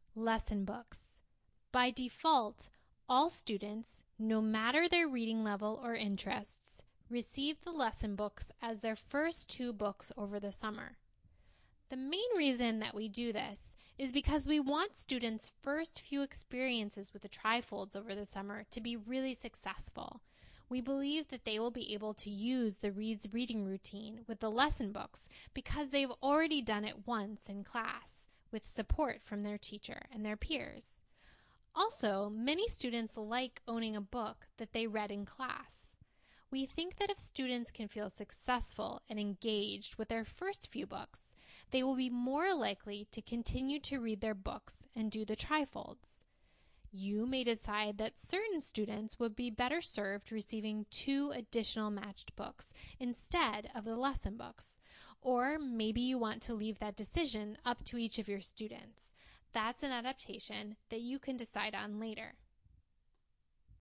Lesson books. By default, all students, no matter their reading level or interests, receive the lesson books as their first 2 books over the summer. The main reason that we do this is because we want students' first few experiences with the trifolds over the summer to be really successful. We believe that they will be able to use the Reads reading routine with the lesson books because they've already done it once in class with support from their teacher and their peers. Also, many students like owning a book that they read in class. We think that if students can feel successful and engaged with their first few books, they will be more likely to continue to read their books and do the trifolds. You may decide that certain students would be better served receiving 2 additional matched books instead of the lesson books, or maybe you want to leave that decision up to each of your students. That's an adaptation that you can decide on later.